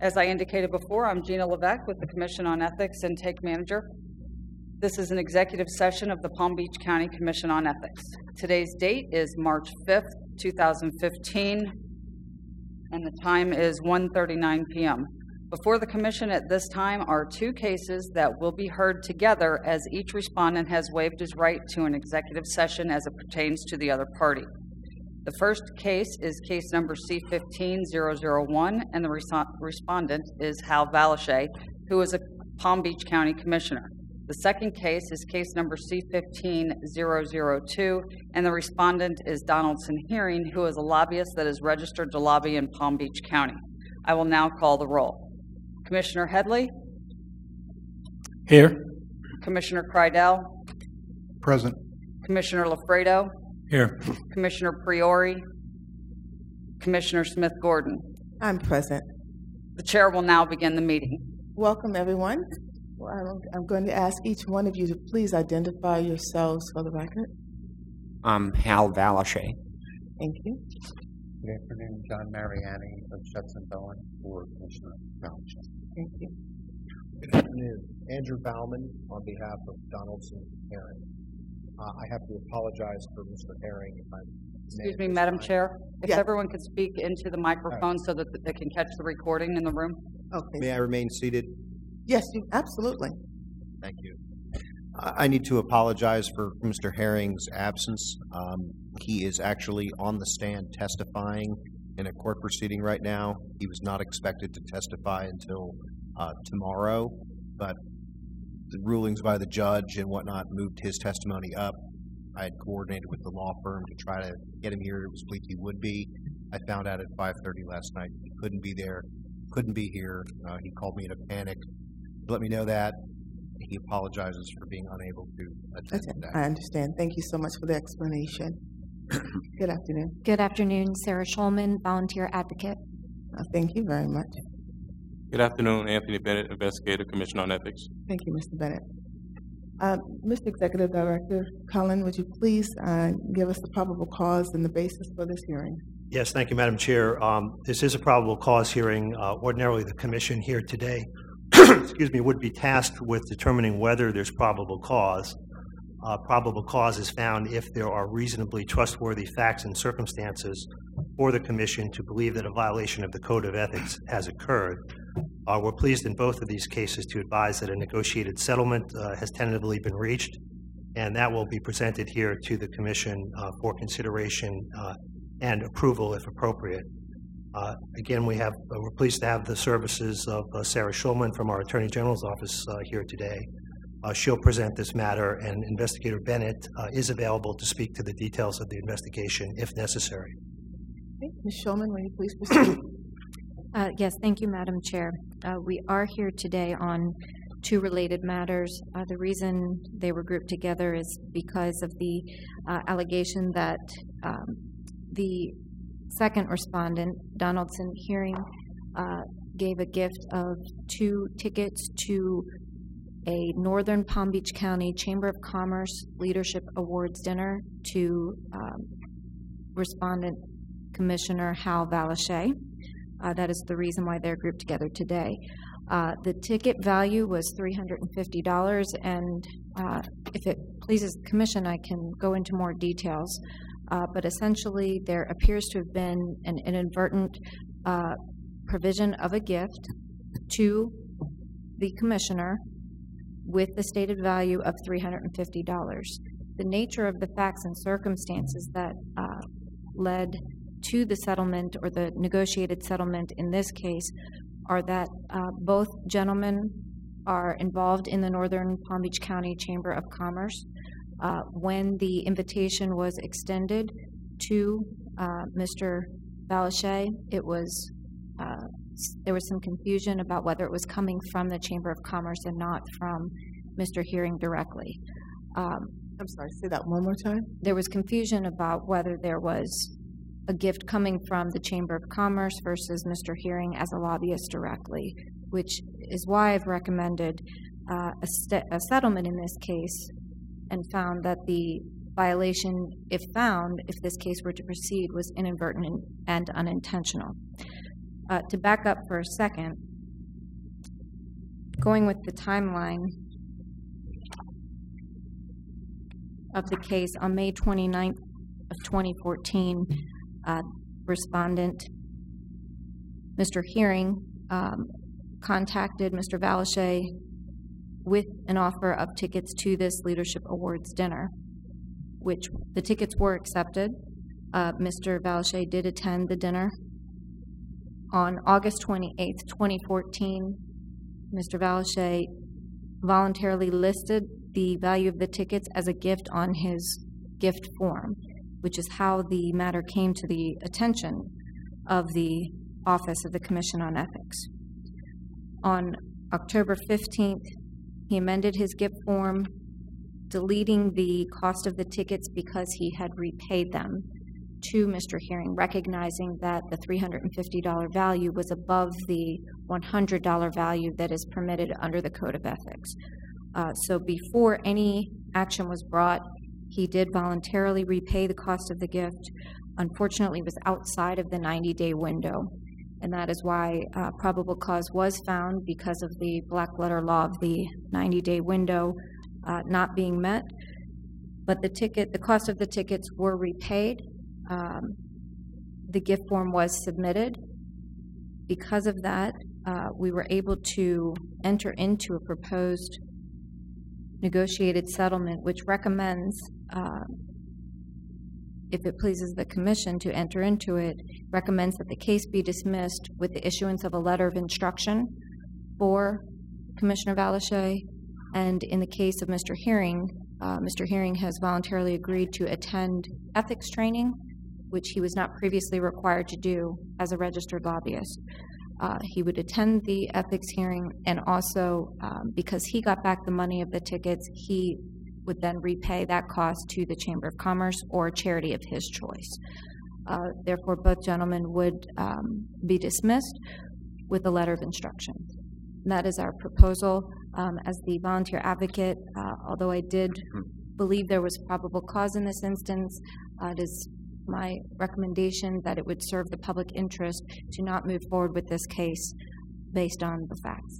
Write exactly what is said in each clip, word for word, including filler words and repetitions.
As I indicated before, I'm Gina Levesque with the Commission on Ethics and Take Manager. This is an executive session of the Palm Beach County Commission on Ethics. Today's date is March fifth, two thousand fifteen, and the time is one thirty-nine p m Before the Commission at this time are two cases that will be heard together, as each respondent has waived his right to an executive session as it pertains to the other party. The first case is case number C fifteen zero zero one, and the res respondent is Hal Valashay, who is a Palm Beach County Commissioner. The second case is case number C fifteen zero zero two, and the respondent is Donaldson Hearing, who is a lobbyist that is registered to lobby in Palm Beach County. I will now call the roll. Commissioner Headley? Here. Commissioner Kreidel? Present. Commissioner Lafredo? Here. Commissioner Priori? Commissioner Smith-Gordon? I'm present. The chair will now begin the meeting. Welcome, everyone. Well, I'm going to ask each one of you to please identify yourselves for the record. I'm Hal Valashay. Thank you. Good afternoon, John Mariani of Shetson Bowen for Commissioner Valashay. Thank you. Good afternoon, Andrew Bauman on behalf of Donaldson Herring. Uh, I have to apologize for Mister Herring. If I'm Excuse me, Madam time. Chair. If yes. everyone could speak into the microphone so that they can catch the recording in the room. Okay. May I remain seated? Yes, you absolutely. Thank you. I need to apologize for Mister Herring's absence. Um, he is actually on the stand testifying in a court proceeding right now. He was not expected to testify until uh, tomorrow, but the rulings by the judge and whatnot moved his testimony up. I had coordinated with the law firm to try to get him here. It was believed he would be. I found out at five thirty last night he couldn't be there, couldn't be here. Uh, he called me in a panic. Let me know that. He apologizes for being unable to attend Okay. that. I understand. Thank you so much for the explanation. Good afternoon. Good afternoon, Sarah Schulman, volunteer advocate. Uh, thank you very much. Good afternoon, Anthony Bennett, investigator, Commission on Ethics. Thank you, Mister Bennett. Uh, Mister Executive Director Cullen, would you please uh, give us the probable cause and the basis for this hearing? Yes, thank you, Madam Chair. Um, this is a probable cause hearing. Uh, ordinarily, the Commission here today excuse me, would be tasked with determining whether there's probable cause. Uh, probable cause is found if there are reasonably trustworthy facts and circumstances for the Commission to believe that a violation of the Code of Ethics has occurred. Uh, we're pleased in both of these cases to advise that a negotiated settlement uh, has tentatively been reached, and that will be presented here to the Commission uh, for consideration uh, and approval if appropriate. Uh, again, we have, uh, we're pleased to have the services of uh, Sarah Schulman from our Attorney General's office uh, here today. Uh, she'll present this matter, and Investigator Bennett uh, is available to speak to the details of the investigation if necessary. Okay. Miz Schulman, will you please proceed? Uh, yes, thank you, Madam Chair. Uh, we are here today on two related matters. Uh, the reason they were grouped together is because of the uh, allegation that um, the second respondent, Donaldson Hearing, uh, gave a gift of two tickets to a Northern Palm Beach County Chamber of Commerce Leadership Awards dinner to um, respondent Commissioner Hal Valashay. Uh, that is the reason why they're grouped together today. Uh, the ticket value was three hundred fifty dollars, and uh, if it pleases the Commission, I can go into more details. Uh, but essentially, there appears to have been an inadvertent uh, provision of a gift to the Commissioner with the stated value of three hundred fifty dollars. The nature of the facts and circumstances that uh, led to the settlement or the negotiated settlement in this case are that uh, both gentlemen are involved in the Northern Palm Beach County Chamber of Commerce. Uh, when the invitation was extended to uh, Mister Valashay, it was uh, there was some confusion about whether it was coming from the Chamber of Commerce and not from Mister Hearing directly. Um, I'm sorry, say that one more time. There was confusion about whether there was a gift coming from the Chamber of Commerce versus Mister Hearing as a lobbyist directly, which is why I've recommended uh, a, st a settlement in this case, and found that the violation, if found, if this case were to proceed, was inadvertent and unintentional. Uh, to back up for a second, going with the timeline of the case, on May twenty-ninth of twenty fourteen, uh, respondent, Mister Hearing, um, contacted Mister Valashe with an offer of tickets to this Leadership Awards dinner, which the tickets were accepted. Uh, Mister Valashe did attend the dinner. On August twenty-eighth, twenty fourteen, Mister Valashe voluntarily listed the value of the tickets as a gift on his gift form, which is how the matter came to the attention of the Office of the Commission on Ethics. On October fifteenth, he amended his gift form, deleting the cost of the tickets because he had repaid them to Mister Hearing, recognizing that the three hundred fifty dollars value was above the one hundred dollars value that is permitted under the Code of Ethics. Uh, so before any action was brought, he did voluntarily repay the cost of the gift. Unfortunately, it was outside of the ninety-day window, and that is why uh, probable cause was found because of the black letter law of the ninety-day window uh, not being met. But the ticket, the cost of the tickets were repaid. Um, the gift form was submitted. Because of that, uh, we were able to enter into a proposed negotiated settlement, which recommends, uh, if it pleases the Commission to enter into it, recommends that the case be dismissed with the issuance of a letter of instruction for Commissioner Valashe. And in the case of Mister Hearing, uh, Mister Hearing has voluntarily agreed to attend ethics training, which he was not previously required to do as a registered lobbyist. Uh, he would attend the ethics hearing, and also um, because he got back the money of the tickets, he would then repay that cost to the Chamber of Commerce or a charity of his choice. Uh, therefore, both gentlemen would um, be dismissed with a letter of instruction. And that is our proposal. Um, as the volunteer advocate, uh, although I did believe there was probable cause in this instance, uh, it is my recommendation that it would serve the public interest to not move forward with this case based on the facts.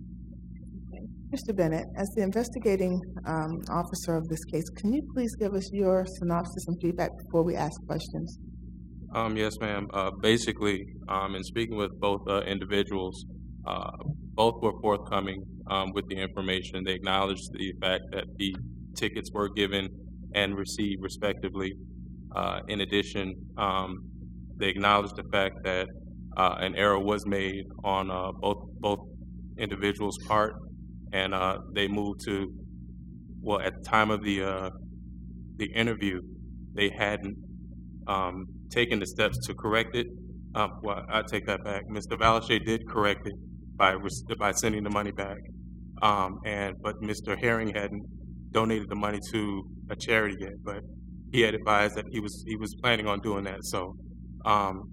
Mister Bennett, as the investigating um, officer of this case, can you please give us your synopsis and feedback before we ask questions? Um, yes, ma'am. Uh, basically, um, in speaking with both uh, individuals, uh, both were forthcoming um, with the information. They acknowledged the fact that the tickets were given and received respectively. Uh, in addition, um, they acknowledged the fact that uh, an error was made on uh, both both individuals' part, and uh, they moved to, well, at the time of the uh, the interview, they hadn't um, taken the steps to correct it. Um, well, I take that back. Mister Valashe did correct it by by sending the money back, um, and but Mister Herring hadn't donated the money to a charity yet, but he had advised that he was he was planning on doing that. So um,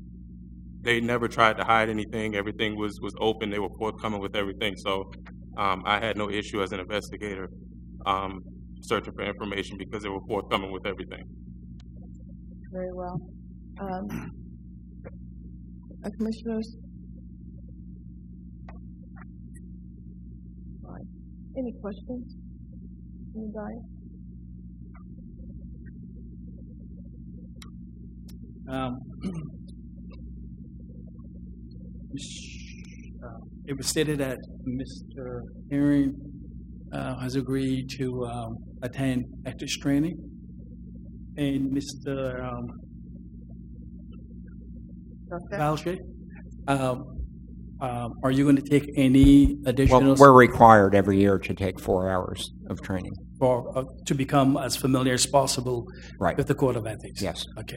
they never tried to hide anything. Everything was was open. They were forthcoming with everything. So um, I had no issue as an investigator um, searching for information because they were forthcoming with everything. Very well. Um, uh, commissioners? Right. Any questions? Anybody? Um, uh, it was stated that Mister Herring uh, has agreed to um, attend ethics training, and Mister Um, Valashe, um, um, are you going to take any additional? Well, we're required every year to take four hours of training for uh, to become as familiar as possible right. with the Code of Ethics. Yes. Okay.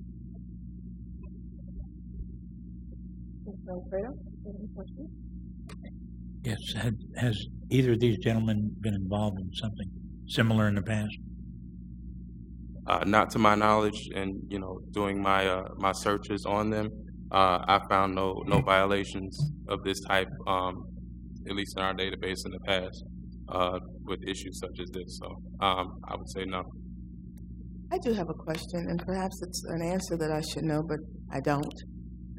Yes. Had, has either of these gentlemen been involved in something similar in the past? Uh, not to my knowledge, and you know, doing my uh, my searches on them, uh, I found no no violations of this type, um, at least in our database in the past, uh, with issues such as this. So um, I would say no. I do have a question, and perhaps it's an answer that I should know, but I don't.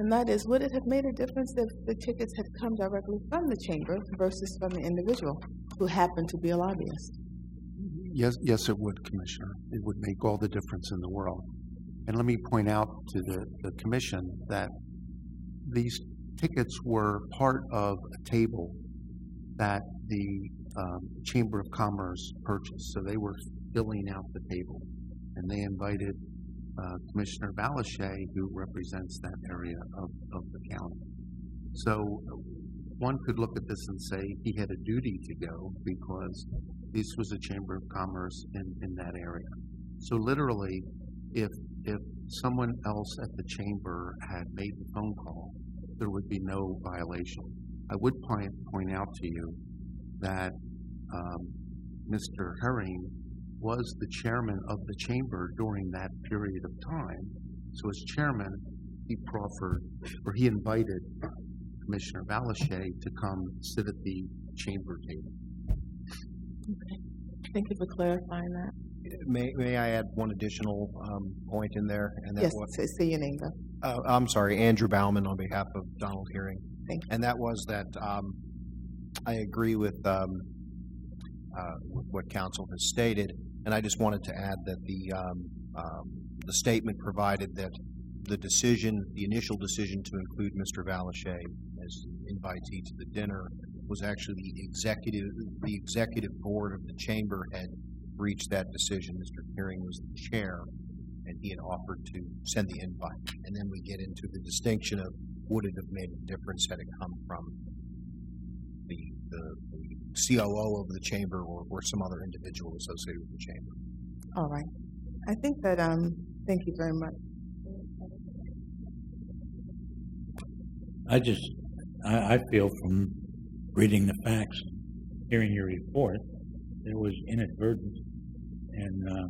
And that is, would it have made a difference if the tickets had come directly from the chamber versus from the individual who happened to be a lobbyist? Yes, yes, it would, Commissioner. It would make all the difference in the world. And let me point out to the, the Commission that these tickets were part of a table that the um, Chamber of Commerce purchased. So they were filling out the table. And they invited uh, Commissioner Balashay, who represents that area of, of the county. So one could look at this and say he had a duty to go because this was a Chamber of Commerce in, in that area. So literally, if if someone else at the chamber had made the phone call, there would be no violation. I would point, point out to you that um, Mister Herring was the chairman of the chamber during that period of time. So as chairman, he proffered, or he invited Commissioner Balashay to come sit at the chamber table. Okay. Thank you for clarifying that. May, may I add one additional um, point in there? And that Yes, was, say, say your name, though. uh, I'm sorry, Andrew Bauman on behalf of Donald Hearing. Thank you. And that was that um, I agree with, um, uh, with what counsel has stated, and I just wanted to add that the um, um, the statement provided that the decision, the initial decision to include Mister Balashay as invitee to the dinner was actually the executive, the executive board of the chamber had reached that decision. Mister Hearing was the chair, and he had offered to send the invite. And then we get into the distinction of would it have made a difference had it come from the, the, the C O O of the chamber or, or some other individual associated with the chamber. All right. I think that, um, thank you very much. I just, I, I feel from reading the facts, hearing your report, there was inadvertence, and uh,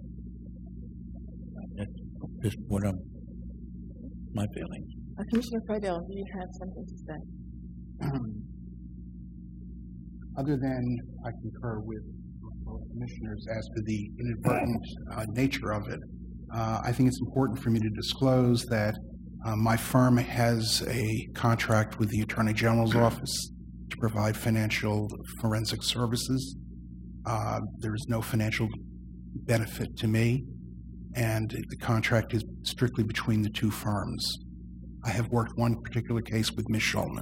that's just what I'm, my feelings. Uh, Commissioner Friedel, do you have something to say? Um, other than I concur with both commissioners as to the inadvertent uh, nature of it, uh, I think it's important for me to disclose that uh, my firm has a contract with the Attorney General's office to provide financial forensic services. Uh, there is no financial benefit to me, and the contract is strictly between the two firms. I have worked one particular case with Miz Schulman.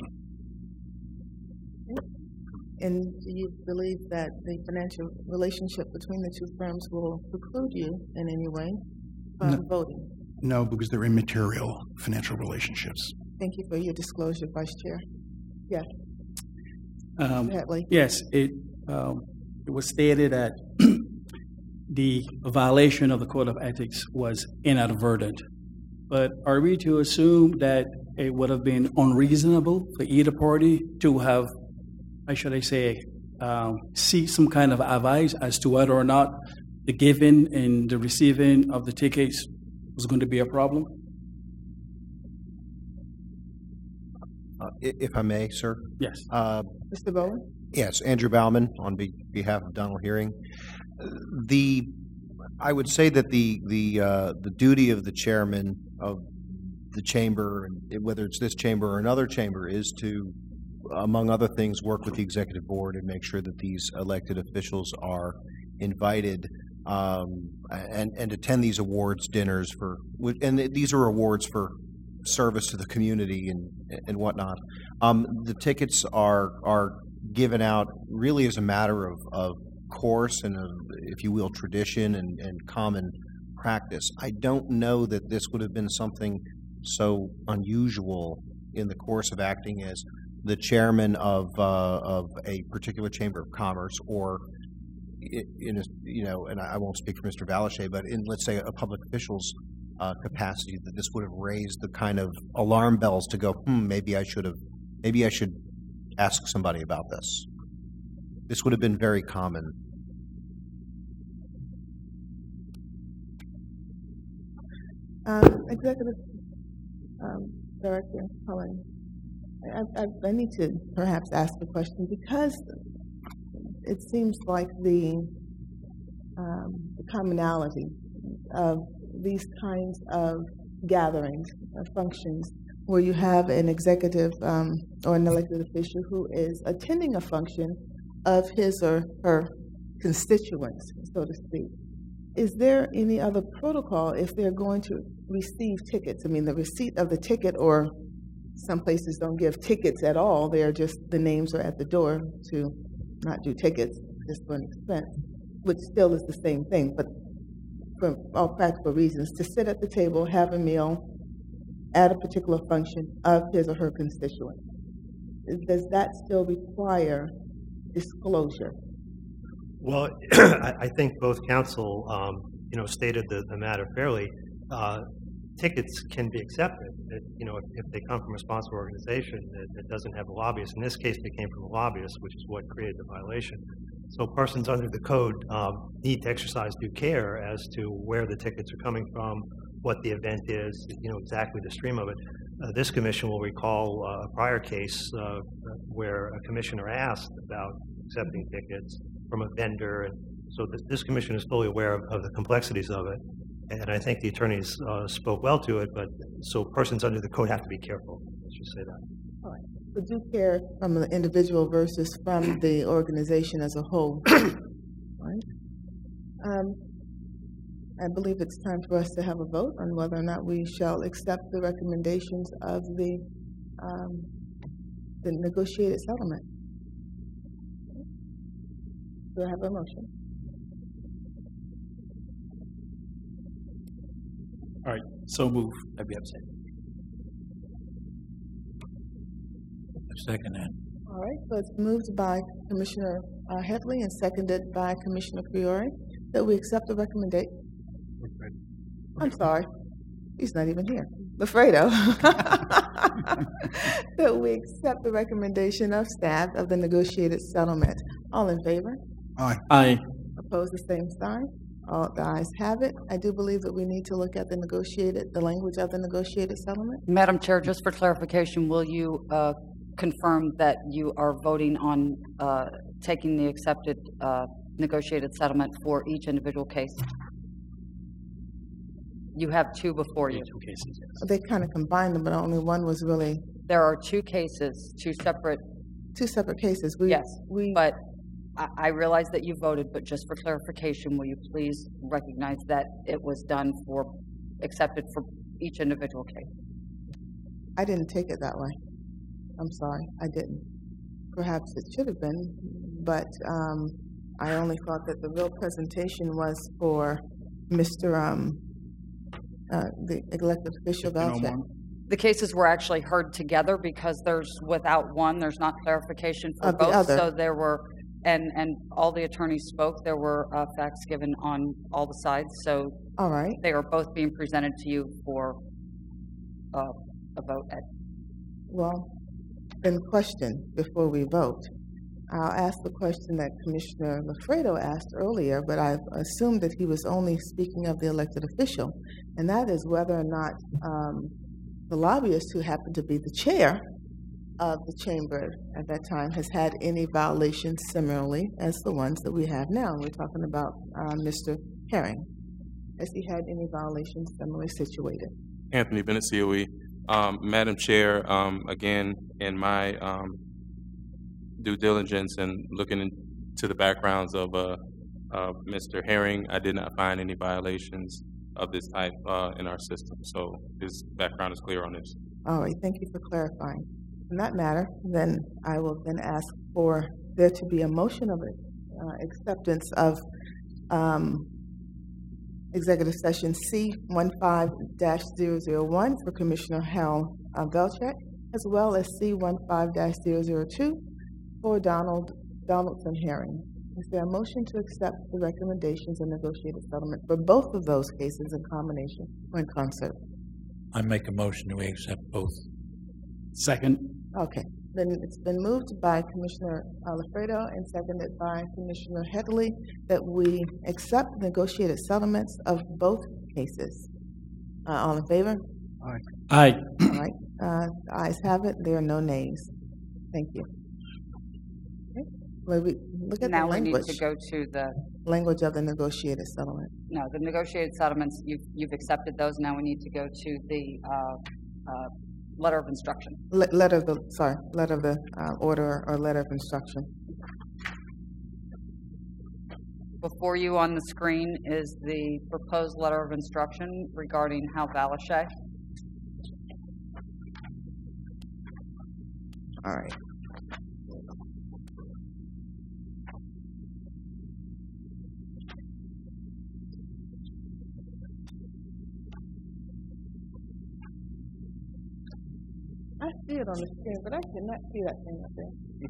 And do you believe that the financial relationship between the two firms will preclude you in any way from No. voting? No, because they're immaterial financial relationships. Thank you for your disclosure, Vice Chair. Yes. Um, Hadley. Yes, it, um, it was stated that the violation of the Code of Ethics was inadvertent. But are we to assume that it would have been unreasonable for either party to have, how should I say, um, seek some kind of advice as to whether or not the giving and the receiving of the tickets was going to be a problem? Uh, if I may, sir? Yes. Uh, Mister Bowen? Yes, Andrew Bauman on be- behalf of Donald Hearing. The I would say that the the uh, the duty of the chairman of the chamber, and whether it's this chamber or another chamber, is to, among other things, work with the executive board and make sure that these elected officials are invited um, and and attend these awards dinners for, and these are awards for service to the community and and whatnot. Um, the tickets are are given out really as a matter of, of course and, of, if you will, tradition and, and common practice. I don't know that this would have been something so unusual in the course of acting as the chairman of uh, of a particular chamber of commerce, or in a, you know, and I won't speak for Mister Balashay, but in, let's say, a public official's uh, capacity, that this would have raised the kind of alarm bells to go, hmm, maybe I should have, maybe I should ask somebody about this. This would have been very common. Um, Executive um, Director Cullen, I, I, I need to perhaps ask a question because it seems like the, um, the commonality of these kinds of gatherings, uh, functions, where you have an executive um, or an elected official who is attending a function of his or her constituents, so to speak. Is there any other protocol if they're going to receive tickets? I mean, the receipt of the ticket, or some places don't give tickets at all. They're just, the names are at the door to not do tickets, just for an expense, which still is the same thing, but for all practical reasons, to sit at the table, have a meal at a particular function of his or her constituent. Does that still require disclosure? Well, I, I think both counsel, um, you know, stated the, the matter fairly. Uh, tickets can be accepted, it, you know, if, if they come from a sponsor organization that, that doesn't have a lobbyist. In this case, they came from a lobbyist, which is what created the violation. So persons under the code um, need to exercise due care as to where the tickets are coming from, what the event is, you know, exactly the stream of it. Uh, this commission will recall uh, a prior case uh, where a commissioner asked about accepting tickets from a vendor, and so th this commission is fully aware of, of the complexities of it. And I think the attorneys uh, spoke well to it, but so persons under the code have to be careful. Let's just say that. All right. So due care from the individual versus from the organization as a whole. Right. Um, I believe it's time for us to have a vote on whether or not we shall accept the recommendations of the um, the negotiated settlement. Do I have a motion? All right, so move. I'd be upset. Second that. All right, so it's moved by Commissioner uh, Headley and seconded by Commissioner Fiore that we accept the recommendation. I'm sorry, he's not even here. Lafredo. That we accept the recommendation of staff of the negotiated settlement. All in favor? Aye. Aye. Opposed, the same sign. All the ayes have it. I do believe that we need to look at the negotiated, the language of the negotiated settlement. Madam Chair, just for clarification, will you uh, confirm that you are voting on uh, taking the accepted uh, negotiated settlement for each individual case? You have two before you. Two cases. They kind of combined them, but only one was really There are two cases, two separate, two separate cases. We, yes, we, but I, I realize that you voted, but just for clarification, will you please recognize that it was done for, accepted for each individual case? I didn't take it that way. I'm sorry, I didn't. Perhaps it should have been, but um, I only thought that the real presentation was for Mister Um, uh, the elected official Belcheck. The cases were actually heard together because there's, without one, there's not clarification for Of the both. other. So there were, and, and all the attorneys spoke, there were uh, facts given on all the sides. So All right. they are both being presented to you for uh, a vote at. Well, then question before we vote. I'll ask the question that Commissioner Lafredo asked earlier, but I've assumed that he was only speaking of the elected official, and that is whether or not um, the lobbyist, who happened to be the chair of the chamber at that time, has had any violations similarly as the ones that we have now. We're talking about uh, Mister Herring. Has he had any violations similarly situated? Anthony Bennett, C O E. Um, Madam Chair, um, again, in my um, due diligence and looking into the backgrounds of uh, uh, Mister Herring, I did not find any violations of this type uh, in our system. So his background is clear on this. All right, thank you for clarifying. In that matter, then I will then ask for there to be a motion of uh, acceptance of um, Executive Session C fifteen dash zero zero one for Commissioner Hal uh, Belcheck, as well as C fifteen dash zero zero two for Donald Donaldson Herring. Is there a motion to accept the recommendations and negotiated settlement for both of those cases in combination or in concert? I make a motion that we accept both. Second. Okay. Then it's been moved by Commissioner uh, Lafredo and seconded by Commissioner Headley that we accept negotiated settlements of both cases. Uh, all in favor? Aye. Aye. All right. Uh, the ayes have it. There are no nays. Thank you. Okay. Well, we look at Now the we need language. to go to the, Language of the negotiated settlement. no, the negotiated settlements, you've, you've accepted those. Now we need to go to the uh, uh, letter of instruction. Le- letter of the, sorry, letter of the uh, order or letter of instruction. Before you on the screen is the proposed letter of instruction regarding Hal Valashay. All right. I see it on the screen, but I cannot see that thing up there.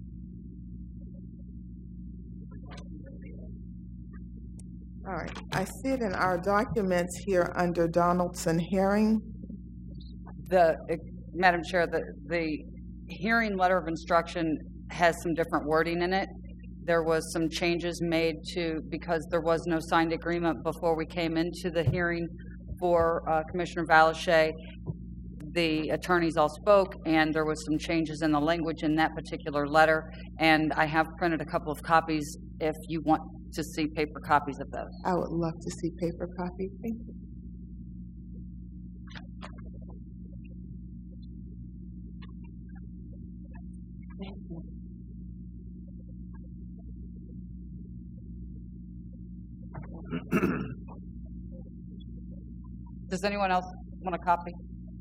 All right, I see it in our documents here under Donaldson Hearing. The, uh, Madam Chair, the, the hearing letter of instruction has some different wording in it. There was some changes made to, because there was no signed agreement before we came into the hearing for uh, Commissioner Valashay. The attorneys all spoke, and there was some changes in the language in that particular letter, and I have printed a couple of copies if you want to see paper copies of those. I would love to see paper copies. Thank you. Thank you. Does anyone else want a copy?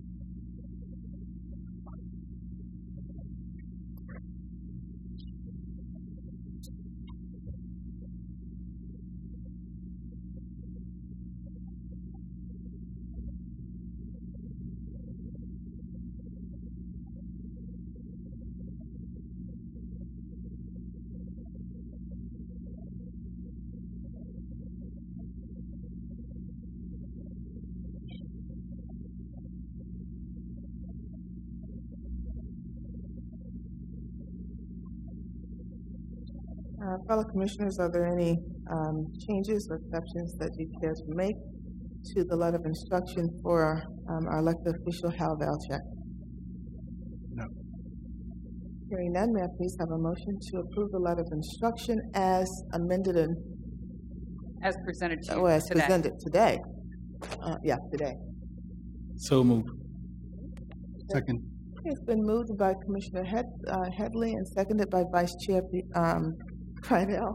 Uh, fellow commissioners, are there any um, changes or exceptions that you care to make to the letter of instruction for um, our elected official, Hal Valashay? No. Hearing none, may I please have a motion to approve the letter of instruction as amended and as presented to you oh, as today. presented today? Uh, yeah, today. So moved. Second. It's been moved by Commissioner Head, uh, Headley and seconded by Vice Chair um, Pridell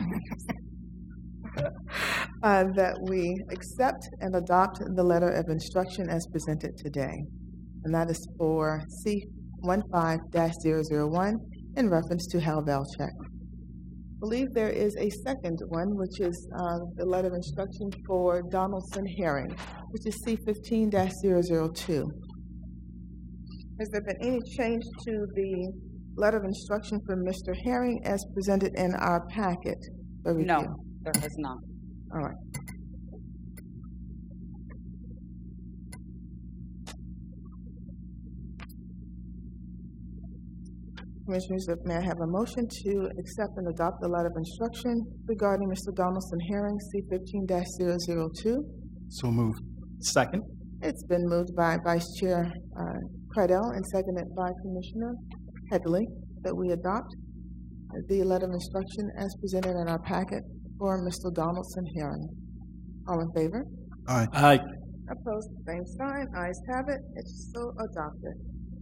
uh, that we accept and adopt the letter of instruction as presented today. And that is for C fifteen dash zero zero one in reference to Hal Valashay. I believe there is a second one, which is uh, the letter of instruction for Donaldson Hearing, which is C fifteen dash zero zero two. Has there been any change to the letter of instruction for Mister Herring as presented in our packet for review? No, there has not. All right. Commissioners, may I have a motion to accept and adopt the letter of instruction regarding Mister Donaldson Herring, C fifteen dash zero zero two? So moved. Second. It's been moved by Vice Chair uh, Pridell and seconded by Commissioner Headley that we adopt the letter of instruction as presented in our packet for Mister Donaldson Herring. All in favor? Aye. Aye. Opposed, same sign. Ayes have it. It's so adopted.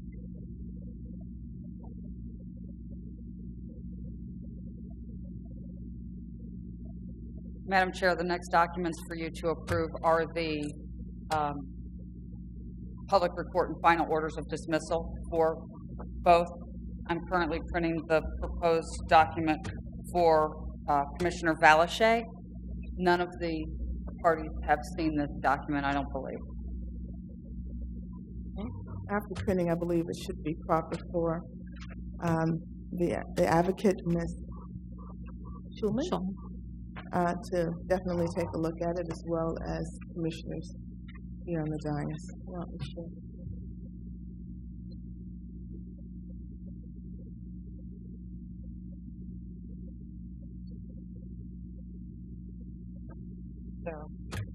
Madam Chair, the next documents for you to approve are the um, public report and final orders of dismissal for both. I'm currently printing the proposed document for uh, Commissioner Valashay. None of the parties have seen this document, I don't believe. After printing, I believe it should be proper for um, the the advocate, Miz Schulman, uh, to definitely take a look at it, as well as commissioners here on the dais. Well, sure. So,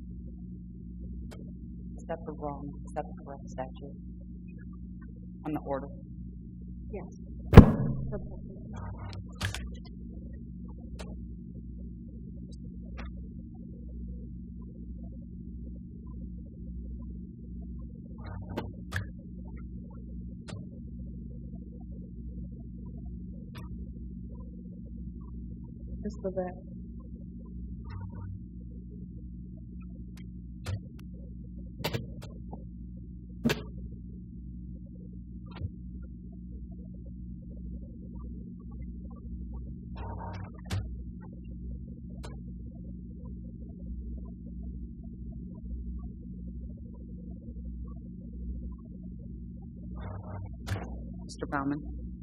is that the wrong, is that the correct statute on the order? Yes. Miz Levesque? Mister Baumann.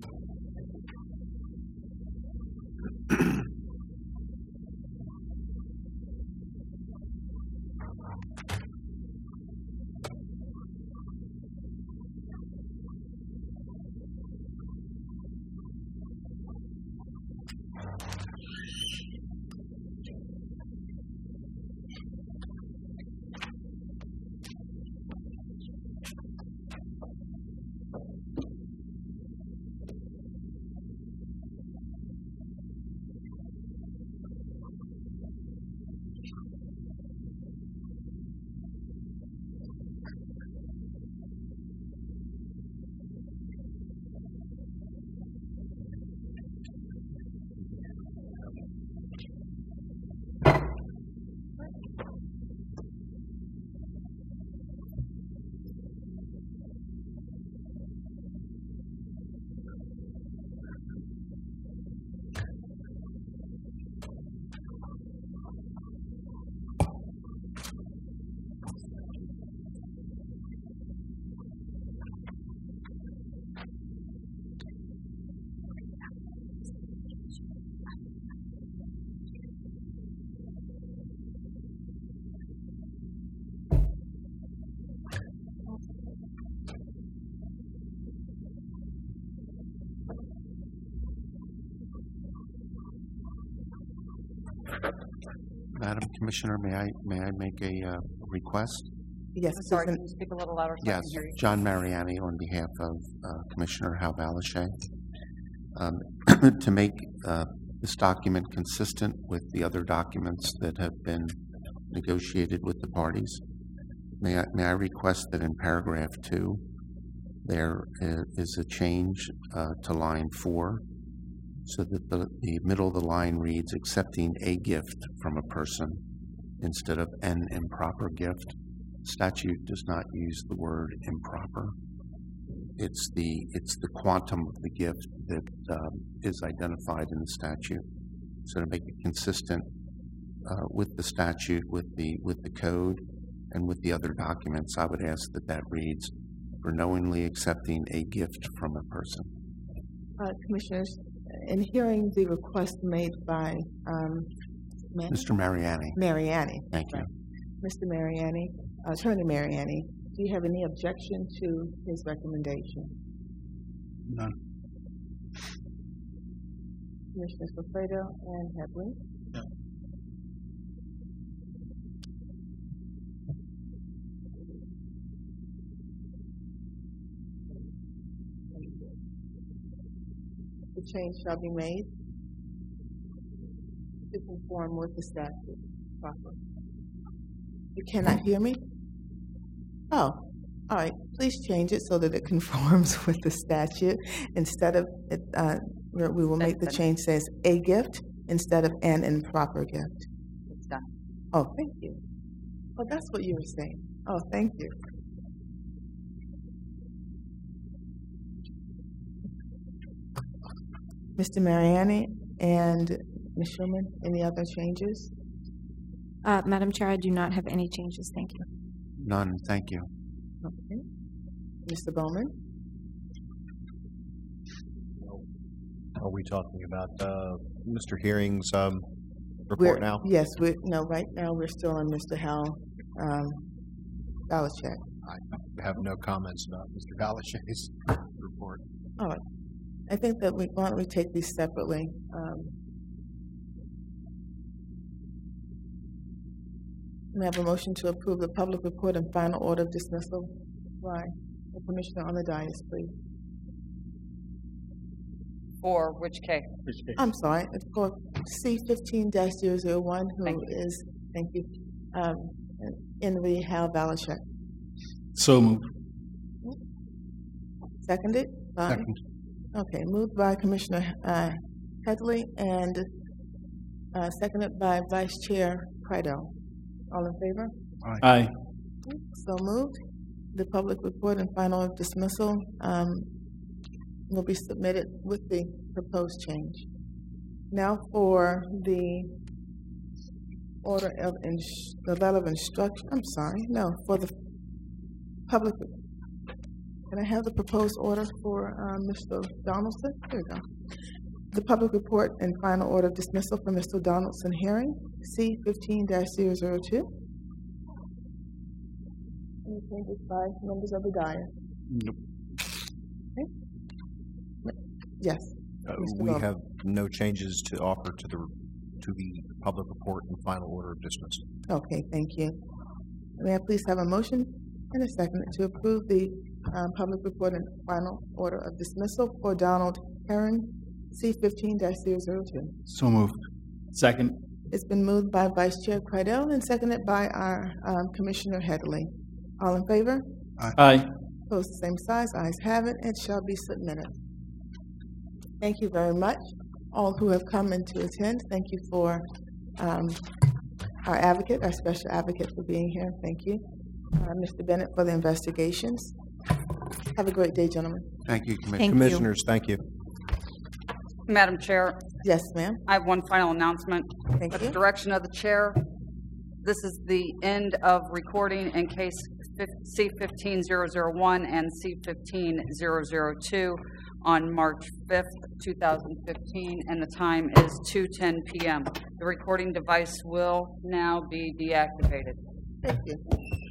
Madam Commissioner, may I may I make a uh, request? Yes. I'm sorry, can you speak a little louder so I Yes, can hear you? John Mariani on behalf of uh, Commissioner Hal Valashe. Um, to make uh, this document consistent with the other documents that have been negotiated with the parties, may I, may I request that in paragraph two, there is a change uh, to line four, so that the, the middle of the line reads, accepting a gift from a person instead of an improper gift. Statute does not use the word improper. It's the it's the quantum of the gift that um, is identified in the statute. So to make it consistent uh, with the statute, with the with the code, and with the other documents, I would ask that that reads, for knowingly accepting a gift from a person. Uh, Commissioners, in hearing the request made by um, Mister Mariani. Mariani. Thank you. Mister Mariani, Attorney Mariani, do you have any objection to his recommendation? None. Commissioners Wilfredo and Headley? No. The change shall be made to conform with the statute properly. You cannot hear me? Oh, all right. Please change it so that it conforms with the statute. Instead of, it, uh, we will make the change says a gift instead of an improper gift. It's done. Oh, thank you. Oh, that's what you were saying. Oh, thank you. Mister Mariani and Miz Schuman, any other changes? Uh, Madam Chair, I do not have any changes. Thank you. None. Thank you. Okay. Mister Bowman? Are we talking about uh, Mister Hearing's um, We're- report now? Yes, we, no, right now we're still on Mister Hal um, Belichick. I have no comments about Mister Valashe's report. All right. I think that we, why don't we take these separately? Um, We have a motion to approve the public report and final order of dismissal. Why? The Commissioner on the dais, please. For which case? I'm sorry, it's for C fifteen dash zero zero one, who Thank is, thank you, um, Enri Hal Belichick. So moved. Seconded by? Second. Okay, moved by Commissioner uh, Headley and uh, seconded by Vice Chair Prydell. All in favor? Aye. So moved. The public report and final dismissal um, will be submitted with the proposed change. Now for the order of, ins- the letter of instruction, I'm sorry, no, for the public, can I have the proposed order for uh, Mister Donaldson? Here we go. The public report and final order of dismissal for Mister Donaldson Herring, C fifteen dash zero zero two. Any changes by members of the Diet? Nope. Okay. Yes. Uh, Mister we Bowman. have no changes to offer to the to the public report and final order of dismissal. Okay, thank you. May I please have a motion and a second to approve the um, public report and final order of dismissal for Donald Herring, C fifteen dash zero zero two. So moved. Second. It's been moved by Vice Chair Cridell and seconded by our um, Commissioner Headley. All in favor? Aye. Opposed, same size. Ayes have it. It shall be submitted. Thank you very much, all who have come in to attend. Thank you for um, our advocate, our special advocate for being here. Thank you. Uh, Mister Bennett for the investigations. Have a great day, gentlemen. Thank you, Commissioner. Thank you. Commissioners, thank you. Madam Chair, Yes, ma'am. I have one final announcement. Thank At you. the direction of the chair, this is the end of recording in case C fifteen zero zero one and C fifteen zero zero two on March fifth, two thousand fifteen, and the time is two ten p m The recording device will now be deactivated. Thank you.